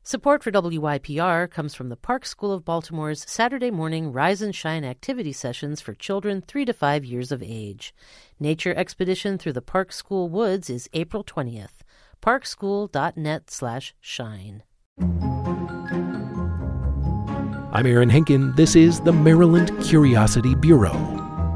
Support for WYPR comes from the Park School of Baltimore's Saturday morning Rise and Shine activity sessions for children 3 to 5 years of age. Nature expedition through the Park School woods is April 20th. parkschool.net/shine. I'm Aaron Henkin. This is the Maryland Curiosity Bureau.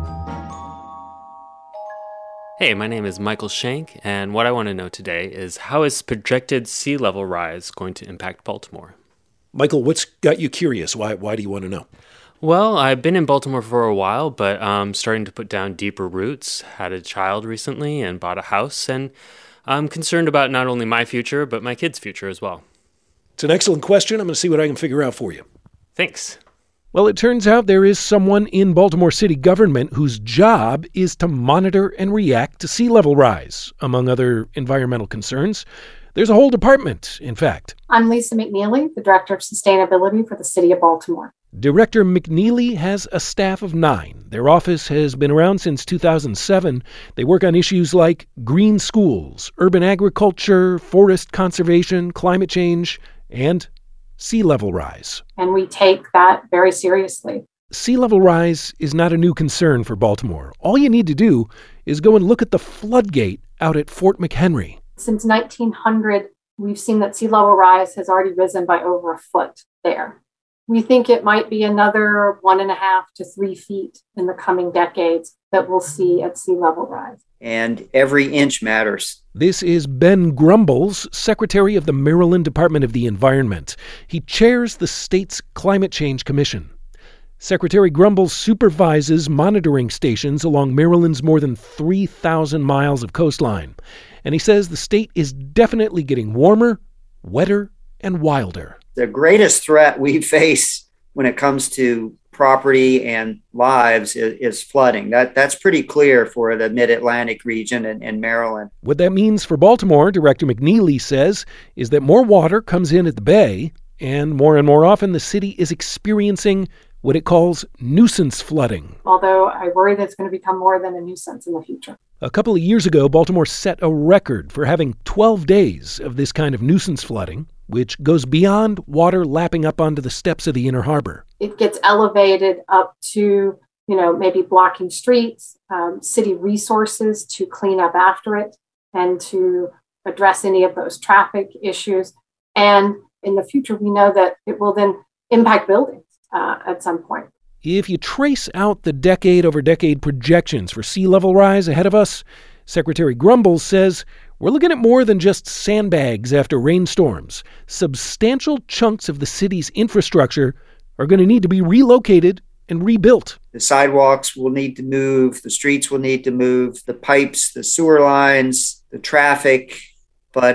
Hey, my name is Michael Shank, and what I want to know today is how is projected sea level rise going to impact Baltimore? Michael, what's got you curious? Why do you want to know? Well, I've been in Baltimore for a while, but I'm starting to put down deeper roots, had a child recently, and bought a house, and I'm concerned about not only my future, but my kids' future as well. It's an excellent question. I'm going to see what I can figure out for you. Thanks. Well, it turns out there is someone in Baltimore City government whose job is to monitor and react to sea level rise, among other environmental concerns. There's a whole department, in fact. I'm Lisa McNeely, the Director of Sustainability for the City of Baltimore. Director McNeely has a staff of 9. Their office has been around since 2007. They work on issues like green schools, urban agriculture, forest conservation, climate change, and sea level rise. And we take that very seriously. Sea level rise is not a new concern for Baltimore. All you need to do is go and look at the floodgate out at Fort McHenry. Since 1900, we've seen that sea level rise has already risen by over a foot there. We think it might be another 1.5 to 3 feet in the coming decades that we'll see at sea level rise. And every inch matters. This is Ben Grumbles, Secretary of the Maryland Department of the Environment. He chairs the state's Climate Change Commission. Secretary Grumbles supervises monitoring stations along Maryland's more than 3,000 miles of coastline. And he says the state is definitely getting warmer, wetter, and wilder. The greatest threat we face when it comes to property and lives is flooding. That's pretty clear for the mid-Atlantic region and Maryland. What that means for Baltimore, Director McNeely says, is that more water comes in at the bay, and more often the city is experiencing what it calls nuisance flooding. Although I worry that it's going to become more than a nuisance in the future. A couple of years ago, Baltimore set a record for having 12 days of this kind of nuisance flooding, which goes beyond water lapping up onto the steps of the Inner Harbor. It gets elevated up to, maybe blocking streets, city resources to clean up after it and to address any of those traffic issues. And in the future, we know that it will then impact buildings at some point. If you trace out the decade-over-decade projections for sea level rise ahead of us, Secretary Grumbles says we're looking at more than just sandbags after rainstorms. Substantial chunks of the city's infrastructure are going to need to be relocated and rebuilt. The sidewalks will need to move, the streets will need to move, the pipes, the sewer lines, the traffic. But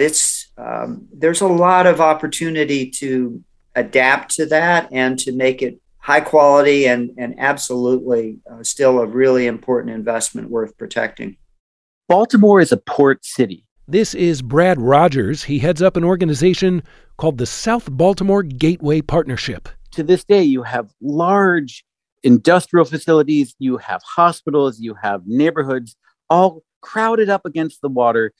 there's a lot of opportunity to adapt to that and to make it high quality and absolutely still a really important investment worth protecting. Baltimore is a port city. This is Brad Rogers. He heads up an organization called the South Baltimore Gateway Partnership. To this day, you have large industrial facilities, you have hospitals, you have neighborhoods, all crowded up against the water,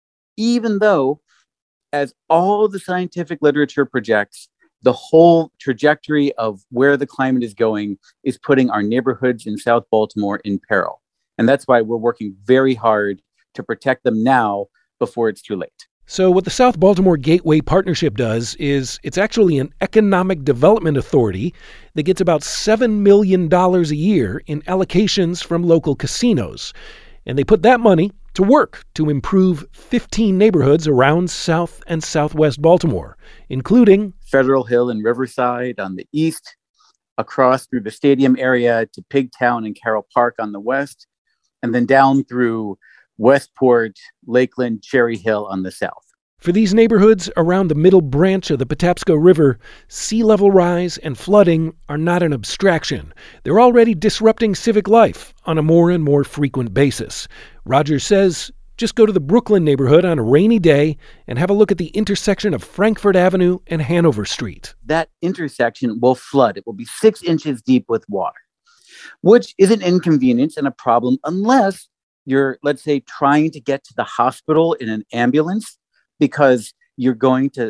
even though, as all the scientific literature projects, the whole trajectory of where the climate is going is putting our neighborhoods in South Baltimore in peril. And that's why we're working very hard to protect them now before it's too late. So what the South Baltimore Gateway Partnership does is it's actually an economic development authority that gets about $7 million a year in allocations from local casinos. And they put that money to work to improve 15 neighborhoods around South and Southwest Baltimore, including Federal Hill and Riverside on the east, across through the stadium area to Pigtown and Carroll Park on the west, and then down through Westport, Lakeland, Cherry Hill on the south. For these neighborhoods around the middle branch of the Patapsco River, sea level rise and flooding are not an abstraction. They're already disrupting civic life on a more and more frequent basis. Rogers says, just go to the Brooklyn neighborhood on a rainy day and have a look at the intersection of Frankfort Avenue and Hanover Street. That intersection will flood. It will be 6 inches deep with water, which is an inconvenience and a problem unless you're, let's say, trying to get to the hospital in an ambulance because you're going to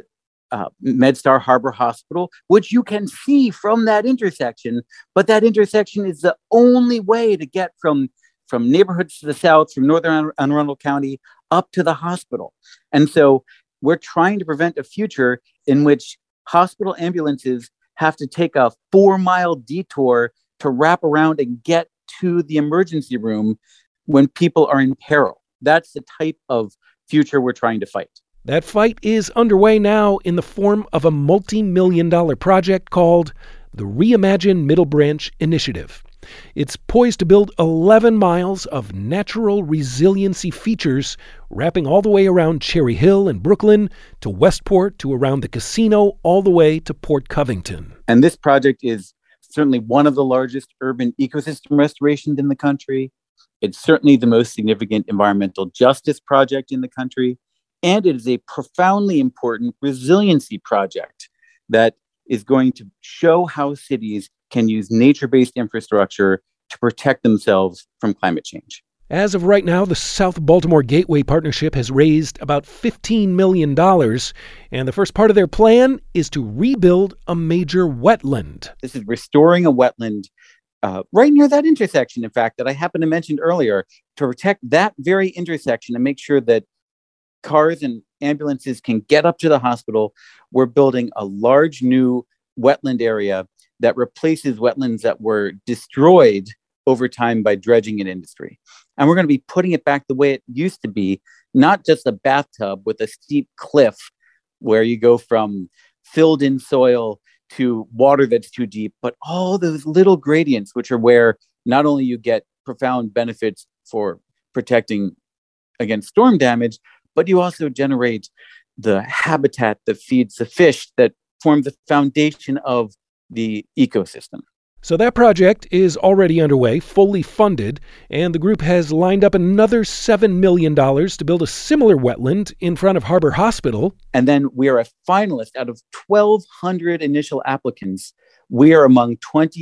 MedStar Harbor Hospital, which you can see from that intersection. But that intersection is the only way to get from neighborhoods to the south, from northern Anne Arundel County up to the hospital. And so we're trying to prevent a future in which hospital ambulances have to take a 4-mile detour to wrap around and get to the emergency room when people are in peril. That's the type of future we're trying to fight. That fight is underway now in the form of a multi-million-dollar project called the Reimagine Middle Branch Initiative. It's poised to build 11 miles of natural resiliency features, wrapping all the way around Cherry Hill in Brooklyn to Westport to around the casino, all the way to Port Covington. And this project is certainly one of the largest urban ecosystem restorations in the country. It's certainly the most significant environmental justice project in the country. And it is a profoundly important resiliency project that is going to show how cities can use nature-based infrastructure to protect themselves from climate change. As of right now, the South Baltimore Gateway Partnership has raised about $15 million, and the first part of their plan is to rebuild a major wetland. This is restoring a wetland right near that intersection, in fact, that I happened to mention earlier, to protect that very intersection and make sure that cars and ambulances can get up to the hospital. We're building a large new wetland area that replaces wetlands that were destroyed over time by dredging and industry. And we're going to be putting it back the way it used to be, not just a bathtub with a steep cliff where you go from filled in soil to water that's too deep, but all those little gradients, which are where not only you get profound benefits for protecting against storm damage, but you also generate the habitat that feeds the fish that form the foundation of the ecosystem. So that project is already underway, fully funded, and the group has lined up another $7 million to build a similar wetland in front of Harbor Hospital. And then we are a finalist out of 1,200 initial applicants. We are among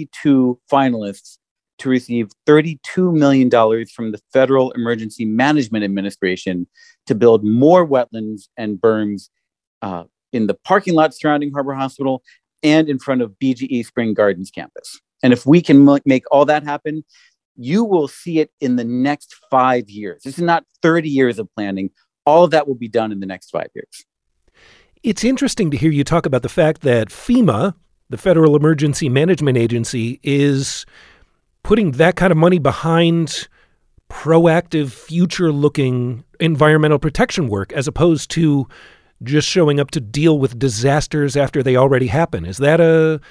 22 finalists to receive $32 million from the Federal Emergency Management Administration to build more wetlands and berms in the parking lot surrounding Harbor Hospital and in front of BGE Spring Gardens campus. And if we can make all that happen, you will see it in the next 5 years. This is not 30 years of planning. All of that will be done in the next 5 years. It's interesting to hear you talk about the fact that FEMA, the Federal Emergency Management Agency, is putting that kind of money behind proactive, future-looking environmental protection work as opposed to just showing up to deal with disasters after they already happen. Is that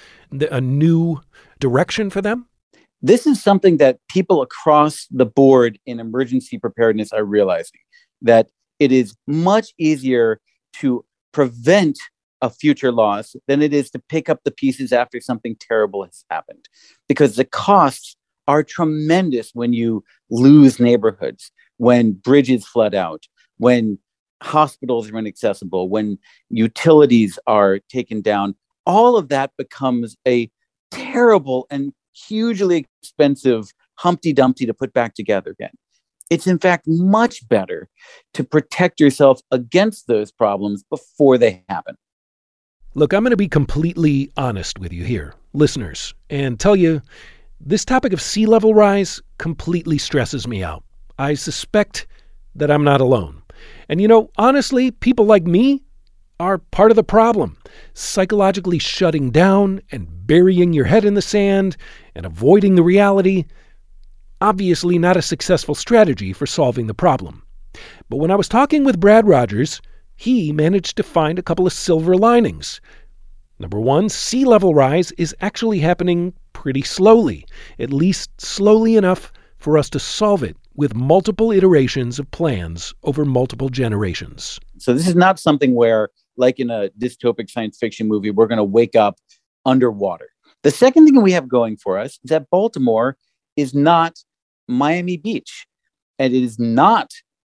a new direction for them? This is something that people across the board in emergency preparedness are realizing, that it is much easier to prevent a future loss than it is to pick up the pieces after something terrible has happened, because the costs are tremendous when you lose neighborhoods, when bridges flood out, when hospitals are inaccessible, when utilities are taken down. All of that becomes a terrible and hugely expensive Humpty Dumpty to put back together again. It's in fact much better to protect yourself against those problems before they happen. Look, I'm going to be completely honest with you here, listeners, and tell you this topic of sea level rise completely stresses me out. I suspect that I'm not alone. And honestly, people like me are part of the problem. Psychologically shutting down and burying your head in the sand and avoiding the reality, obviously not a successful strategy for solving the problem. But when I was talking with Brad Rogers, he managed to find a couple of silver linings. Number one, sea level rise is actually happening pretty slowly, at least slowly enough for us to solve it with multiple iterations of plans over multiple generations. So this is not something where, like in a dystopic science fiction movie, we're going to wake up underwater. The second thing we have going for us is that Baltimore is not Miami Beach, and it is not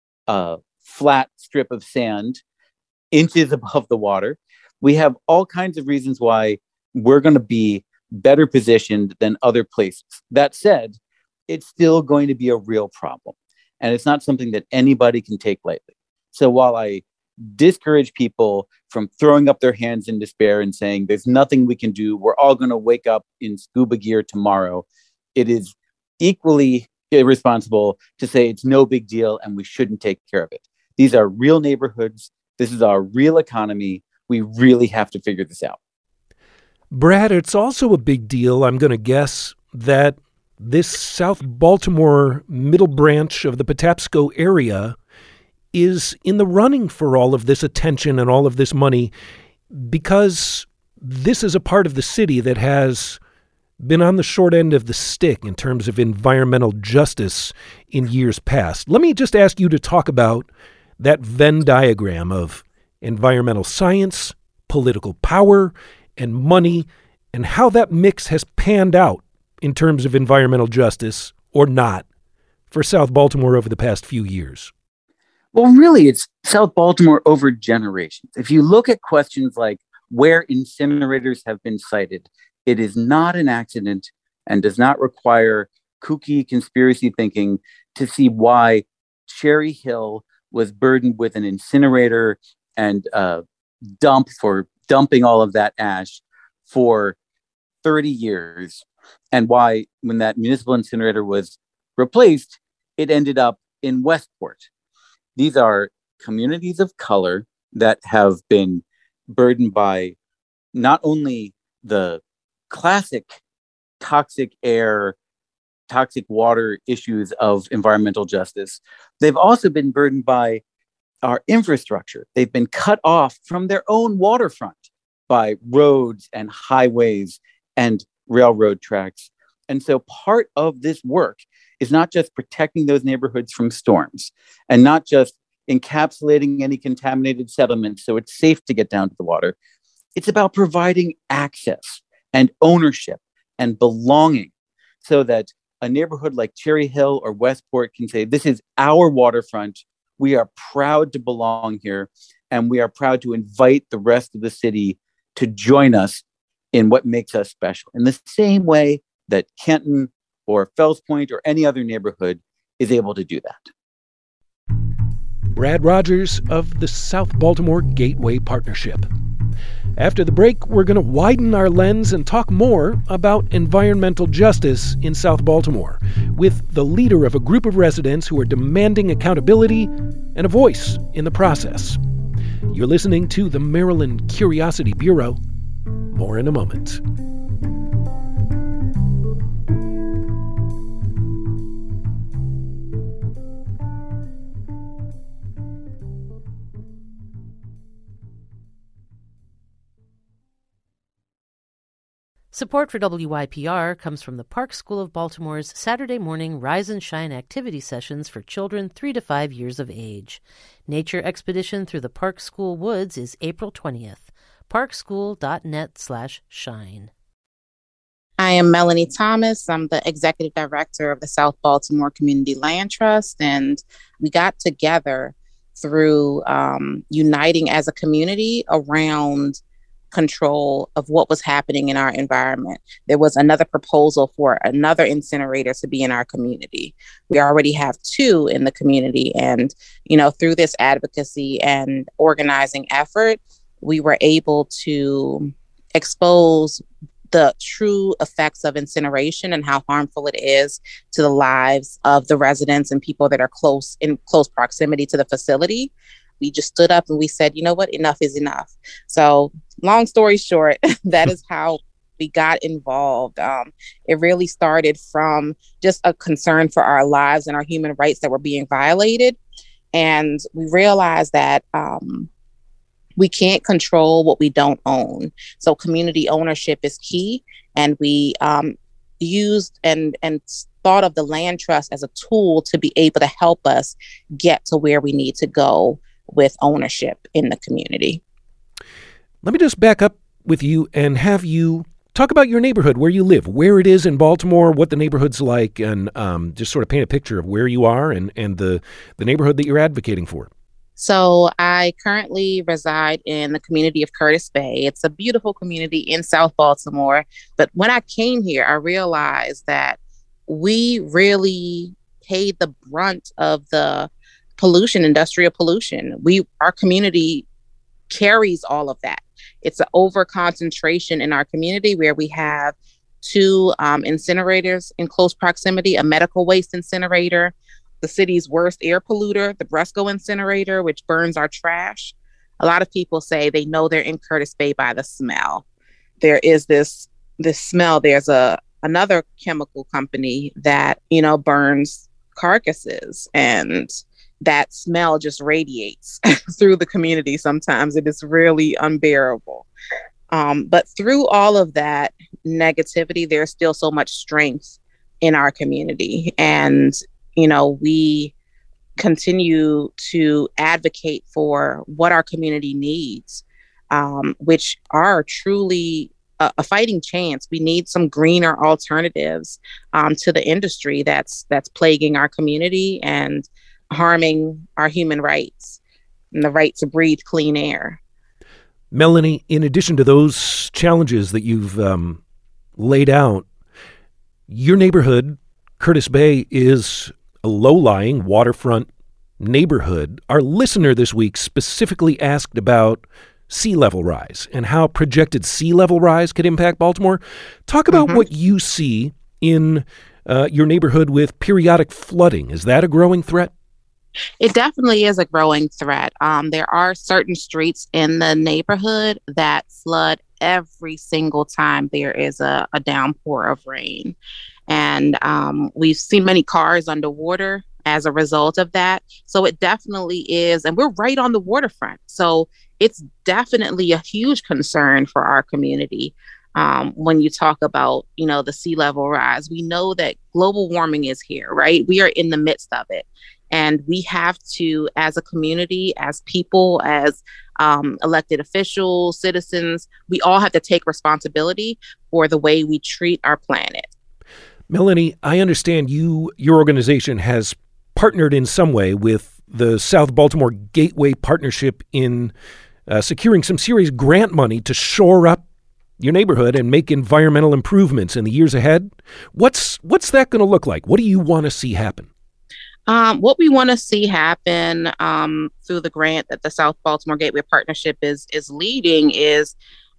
a flat strip of sand inches above the water. We have all kinds of reasons why we're going to be better positioned than other places. That said, it's still going to be a real problem, and it's not something that anybody can take lightly. So while I discourage people from throwing up their hands in despair and saying, there's nothing we can do. We're all going to wake up in scuba gear tomorrow. It is equally irresponsible to say it's no big deal and we shouldn't take care of it. These are real neighborhoods. This is our real economy. We really have to figure this out. Brad, it's also a big deal, I'm going to guess, that this South Baltimore middle branch of the Patapsco area is in the running for all of this attention and all of this money, because this is a part of the city that has been on the short end of the stick in terms of environmental justice in years past. Let me just ask you to talk about that Venn diagram of environmental science, political power, and money, and how that mix has panned out in terms of environmental justice, or not, for South Baltimore over the past few years. Well, really, it's South Baltimore over generations. If you look at questions like where incinerators have been sited, it is not an accident and does not require kooky conspiracy thinking to see why Cherry Hill was burdened with an incinerator and dump for dumping all of that ash for 30 years, and why when that municipal incinerator was replaced, it ended up in Westport. These are communities of color that have been burdened by not only the classic toxic air, toxic water issues of environmental justice, they've also been burdened by our infrastructure. They've been cut off from their own waterfront by roads and highways and railroad tracks. And so part of this work is not just protecting those neighborhoods from storms and not just encapsulating any contaminated sediment so it's safe to get down to the water. It's about providing access and ownership and belonging so that a neighborhood like Cherry Hill or Westport can say, this is our waterfront. We are proud to belong here, and we are proud to invite the rest of the city to join us in what makes us special, in the same way that Kenton or Fells Point or any other neighborhood is able to do that. Brad Rogers of the South Baltimore Gateway Partnership. After the break, we're going to widen our lens and talk more about environmental justice in South Baltimore with the leader of a group of residents who are demanding accountability and a voice in the process. You're listening to the Maryland Curiosity Bureau. More in a moment. Support for WYPR comes from the Park School of Baltimore's Saturday morning Rise and Shine activity sessions for children 3 to 5 years of age. Nature expedition through the Park School woods is April 20th. parkschool.net/shine. I am Melanie Thomas. I'm the executive director of the South Baltimore Community Land Trust, and we got together through uniting as a community around control of what was happening in our environment. There was another proposal for another incinerator to be in our community. We already have 2 in the community, and through this advocacy and organizing effort, we were able to expose the true effects of incineration and how harmful it is to the lives of the residents and people that are in close proximity to the facility. We just stood up and we said, you know what, enough is enough. So long story short, that is how we got involved. It really started from just a concern for our lives and our human rights that were being violated. And we realized that we can't control what we don't own. So community ownership is key. And we used and thought of the land trust as a tool to be able to help us get to where we need to go with ownership in the community. Let me just back up with you and have you talk about your neighborhood, where you live, where it is in Baltimore, what the neighborhood's like, and just sort of paint a picture of where you are and the neighborhood that you're advocating for. So I currently reside in the community of Curtis Bay. It's a beautiful community in South Baltimore. But when I came here, I realized that we really paid the brunt of the pollution, industrial pollution. Our community carries all of that. It's an over concentration in our community where we have 2 incinerators in close proximity, a medical waste incinerator, the city's worst air polluter, the Bresco incinerator, which burns our trash. A lot of people say they know they're in Curtis Bay by the smell. There is this smell. There's another chemical company that, burns carcasses, and that smell just radiates through the community sometimes. It is really unbearable. But through all of that negativity, there's still so much strength in our community. And, we continue to advocate for what our community needs, which are truly a fighting chance. We need some greener alternatives to the industry that's plaguing our community and harming our human rights and the right to breathe clean air. Melanie, in addition to those challenges that you've laid out, your neighborhood, Curtis Bay, is a low-lying waterfront neighborhood. Our listener this week specifically asked about sea level rise and how projected sea level rise could impact Baltimore. Talk about what you see in your neighborhood with periodic flooding. Is that a growing threat? It definitely is a growing threat. There are certain streets in the neighborhood that flood every single time there is a downpour of rain. And we've seen many cars underwater as a result of that. So it definitely is. And we're right on the waterfront. So it's definitely a huge concern for our community. When you talk about, the sea level rise, we know that global warming is here, right? We are in the midst of it. And we have to, as a community, as people, as elected officials, citizens, we all have to take responsibility for the way we treat our planet. Melanie, I understand your organization has partnered in some way with the South Baltimore Gateway Partnership in securing some serious grant money to shore up your neighborhood and make environmental improvements in the years ahead. What's that going to look like? What do you want to see happen? What we want to see happen through the grant that the South Baltimore Gateway Partnership is leading is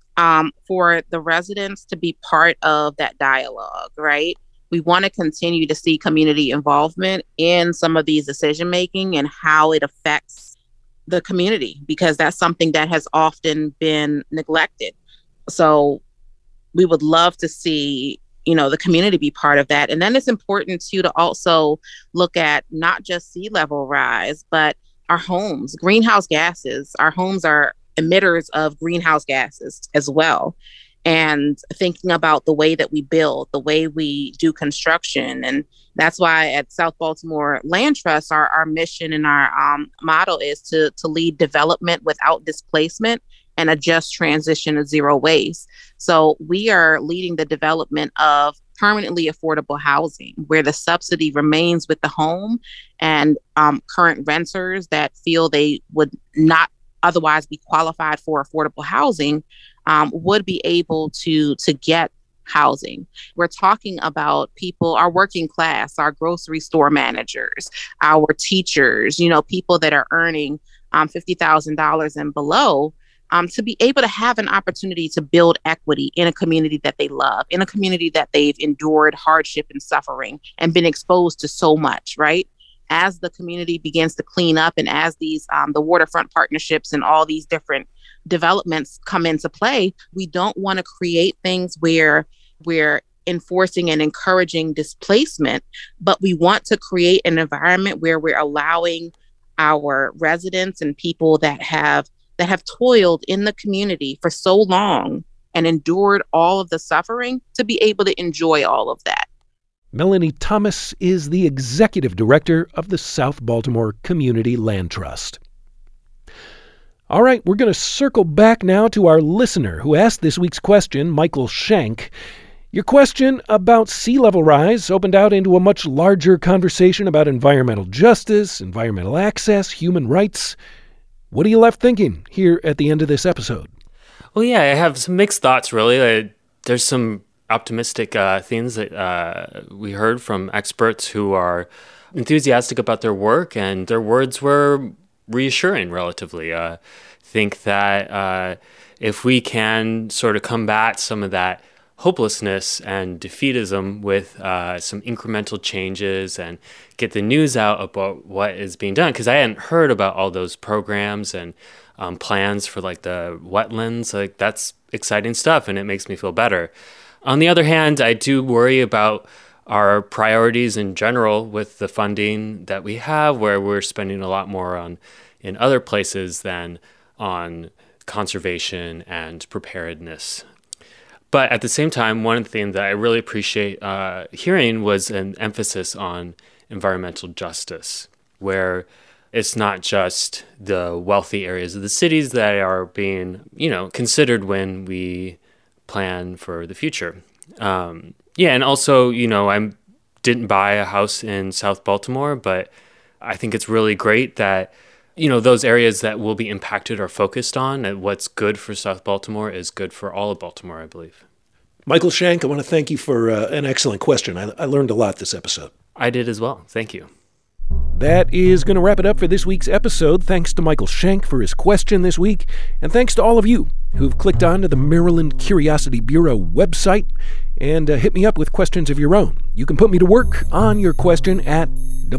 for the residents to be part of that dialogue, right? We want to continue to see community involvement in some of these decision making and how it affects the community, because that's something that has often been neglected. So we would love to see, the community be part of that. And then it's important too to also look at not just sea level rise, but our homes, greenhouse gases. Our homes are emitters of greenhouse gases as well. And thinking about the way that we build, the way we do construction. And that's why at South Baltimore Land Trust, our mission and our motto is to lead development without displacement and a just transition to zero waste. So we are leading the development of permanently affordable housing where the subsidy remains with the home, and current renters that feel they would not otherwise be qualified for affordable housing would be able to get housing. We're talking about people, our working class, our grocery store managers, our teachers, people that are earning $50,000 and below, to be able to have an opportunity to build equity in a community that they love, in a community that they've endured hardship and suffering and been exposed to so much, right? As the community begins to clean up and as these the waterfront partnerships and all these different developments come into play, we don't want to create things where we're enforcing and encouraging displacement, but we want to create an environment where we're allowing our residents and people that have toiled in the community for so long and endured all of the suffering to be able to enjoy all of that. Melanie Thomas is the executive director of the South Baltimore Community Land Trust. All right, we're going to circle back now to our listener who asked this week's question, Michael Shank. Your question about sea level rise opened out into a much larger conversation about environmental justice, environmental access, human rights. What are you left thinking here at the end of this episode? Well, yeah, I have some mixed thoughts, really. There's some optimistic things that we heard from experts who are enthusiastic about their work, and their words were reassuring relatively. Think that if we can sort of combat some of that hopelessness and defeatism with some incremental changes and get the news out about what is being done, because I hadn't heard about all those programs and plans for like the wetlands. Like, that's exciting stuff, and it makes me feel better. On the other hand, I do worry about our priorities in general with the funding that we have, where we're spending a lot more on in other places than on conservation and preparedness. But at the same time, one thing that I really appreciate hearing was an emphasis on environmental justice, where it's not just the wealthy areas of the cities that are being, considered when we plan for the future. And also, I didn't buy a house in South Baltimore, but I think it's really great that, those areas that will be impacted are focused on, and what's good for South Baltimore is good for all of Baltimore, I believe. Michael Shank, I want to thank you for an excellent question. I learned a lot this episode. I did as well. Thank you. That is going to wrap it up for this week's episode. Thanks to Michael Shank for his question this week, and thanks to all of you who've clicked on to the Maryland Curiosity Bureau website and hit me up with questions of your own. You can put me to work on your question at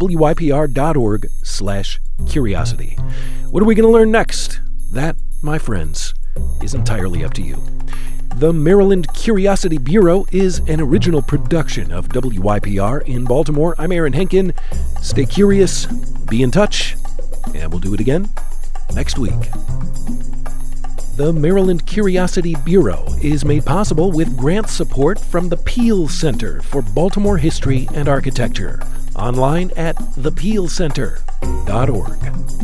wypr.org/curiosity. What are we going to learn next? That, my friends, is entirely up to you. The Maryland Curiosity Bureau is an original production of WYPR in Baltimore. I'm Aaron Henkin. Stay curious, be in touch, and we'll do it again next week. The Maryland Curiosity Bureau is made possible with grant support from the Peel Center for Baltimore History and Architecture, online at thepeelcenter.org.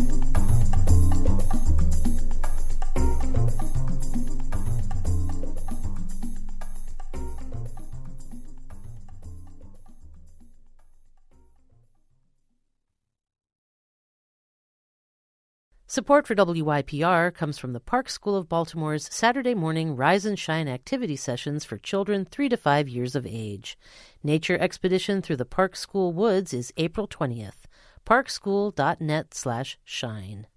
Support for WYPR comes from the Park School of Baltimore's Saturday morning Rise and Shine activity sessions for children 3 to 5 years of age. Nature expedition through the Park School woods is April 20th. parkschool.net/shine.